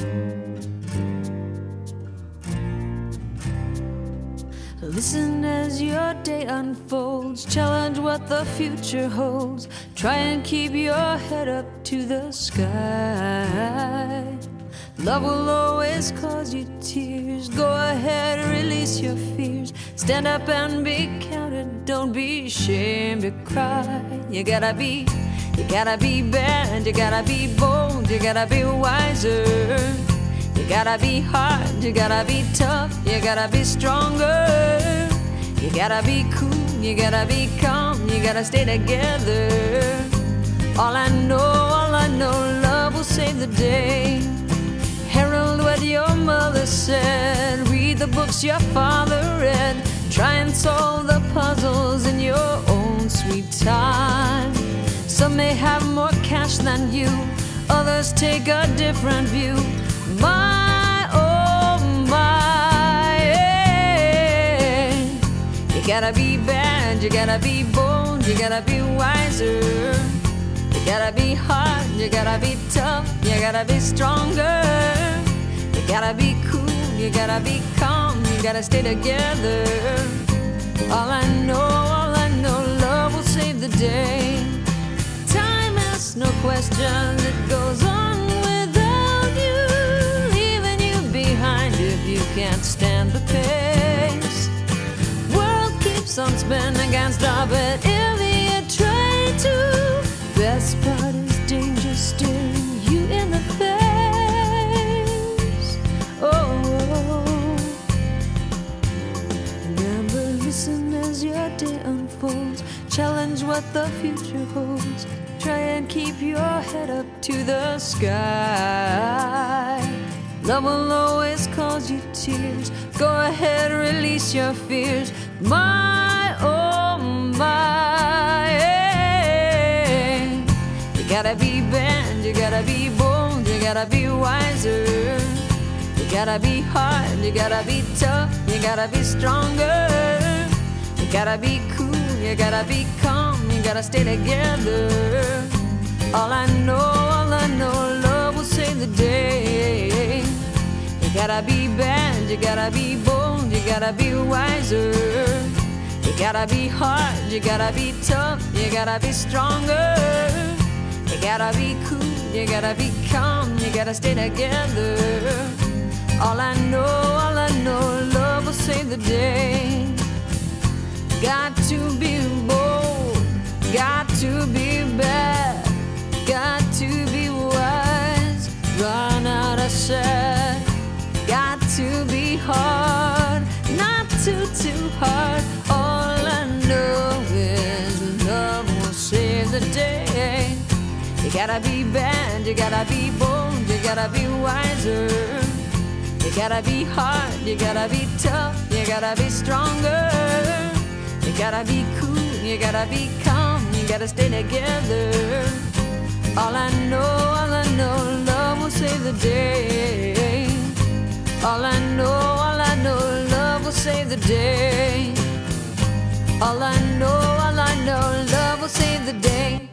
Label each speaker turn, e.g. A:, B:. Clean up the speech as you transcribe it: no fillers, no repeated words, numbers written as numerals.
A: Listen as your day unfolds, challenge what the future holds. Try and keep your head up to the sky. Love will always cause you tears. Go ahead, release your fears. Stand up and be counted. Don't be ashamed to cry. You gotta be bad. You gotta be bold. You gotta be wiser. You gotta be hard. You gotta be tough. You gotta be stronger. You gotta be cool. You gotta be calm. You gotta stay together. All I know, love will save the day. Herald what your mother said. Read the books your father read. Try and solve the puzzles in your own sweet time. Some may have more cash than you. Others take a different view. My, oh my, yeah. You gotta be bad. You gotta be bold. You gotta be wiser. You gotta be hard, you gotta be tough, you gotta be stronger. You gotta be cool, you gotta be calm, you gotta stay together. All I know, love will save the day. Time asks no questions, it goes on without you, leaving you behind if you can't stand the pace. World keeps on spinning, can't stop it if you try to. Best part is danger staring you in the face. Oh, remember, listen as your day unfolds. Challenge what the future holds. Try and keep your head up to the sky. Love will always cause you tears. Go ahead, release your fears. My, oh my, yeah. You gotta be bad, you gotta be bold, you gotta be wiser. You gotta be hard, you gotta be tough, you gotta be stronger. You gotta be cool, you gotta be calm, you gotta stay together. All I know, love will save the day. You gotta be bad, you gotta be bold, you gotta be wiser. You gotta be hard, you gotta be tough, you gotta be stronger. You gotta be cool, you gotta be calm, you gotta stay together. All I know, love will save the day. Got to be bold, got to be bad, got to be wise, run out of sight. Got to be hard, not too hard. All I know is love will save the day. You gotta be bad, you gotta be bold, you gotta be wiser. You gotta be hard, you gotta be tough, you gotta be stronger. You gotta be cool, you gotta be calm, you gotta stay together. All I know, love will save the day. All I know, love will save the day. All I know, love will save the day.